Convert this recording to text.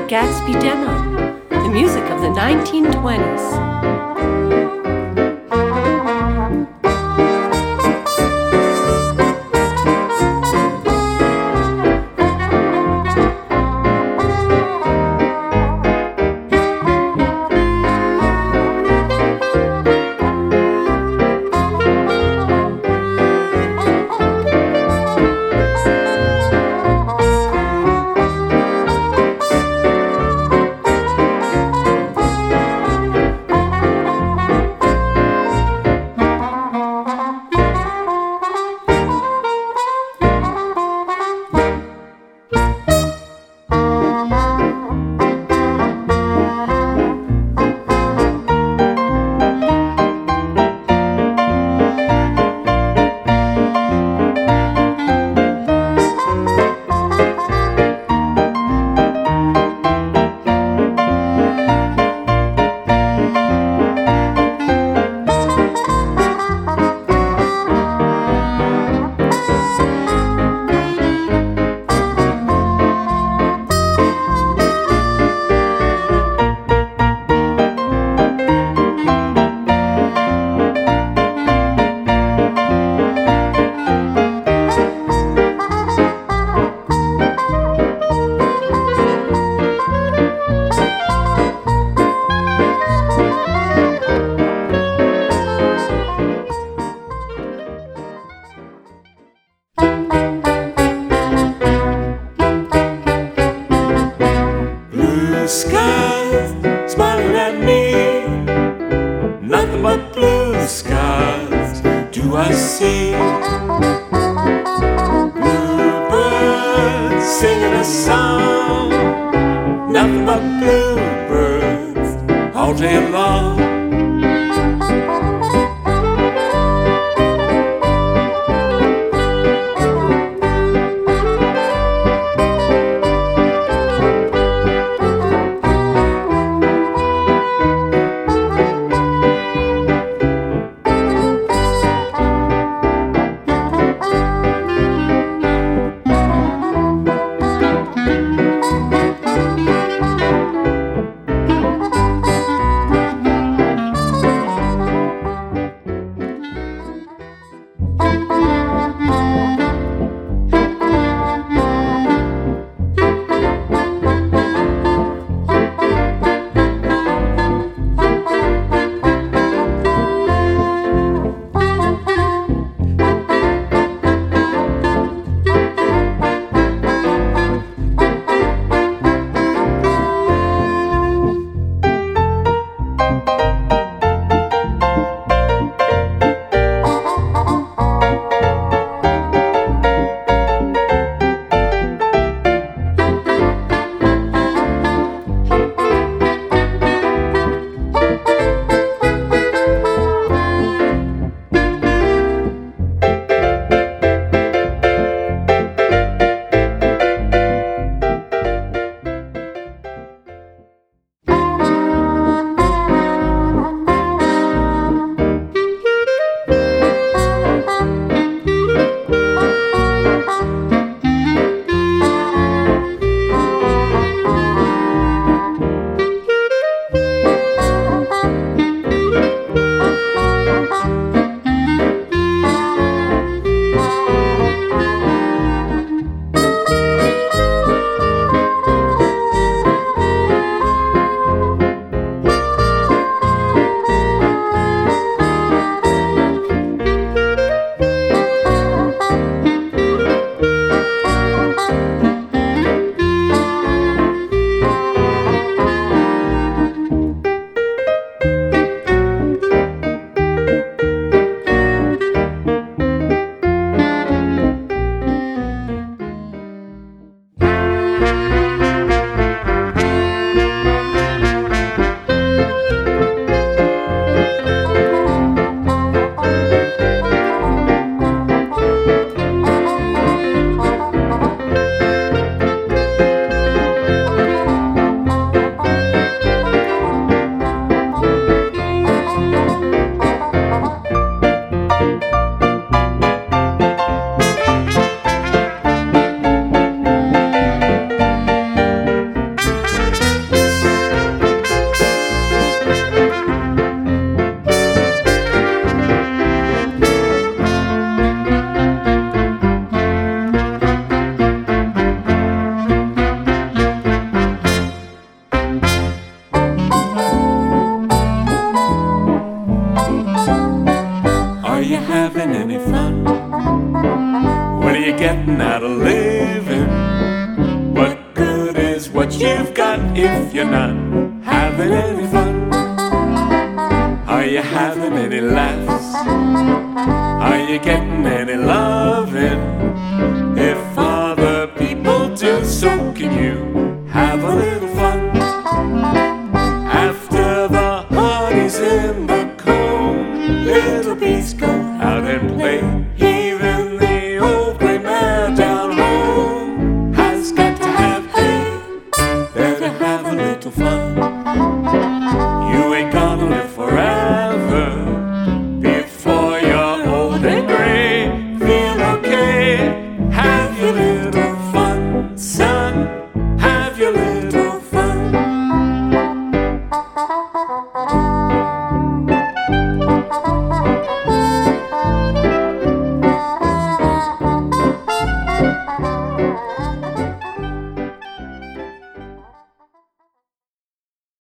Great Gatsby demo, the music of the 1920s. Skies smiling at me, nothing but blue skies do I see. Bluebirds singing a song, nothing but bluebirds all day long. Are you having any fun? What are you getting out of living? What good is what you've got if you're not having any fun? Are you having any laughs? Are you getting any loving? If other people do, so can you have a little fun? After the honey's in the comb, little bees go out and play. Even the old gray mare down home has got to have hay. Better have a little fun.